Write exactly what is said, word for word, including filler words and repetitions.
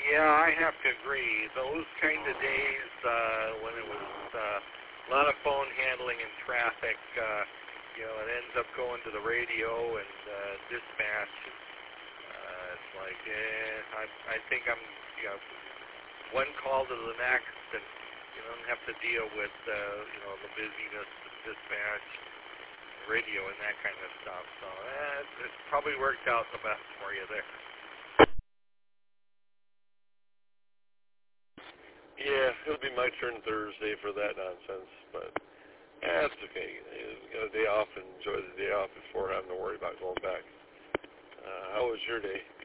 Yeah, I have to agree. Those kind of days uh, when it was uh, a lot of phone handling and traffic, uh, you know, it ends up going to the radio and uh, dispatch. Uh, it's like, eh, I, I think I'm, you know, one call to the next, and you don't have to deal with, uh, you know, the busyness of dispatch, radio, and that kind of stuff. So eh, it, it probably worked out the best for you there. Yeah, it'll be my turn Thursday for that nonsense, but yeah, it's okay. You got a day off and enjoy the day off before having to worry about going back. Uh, how was your day?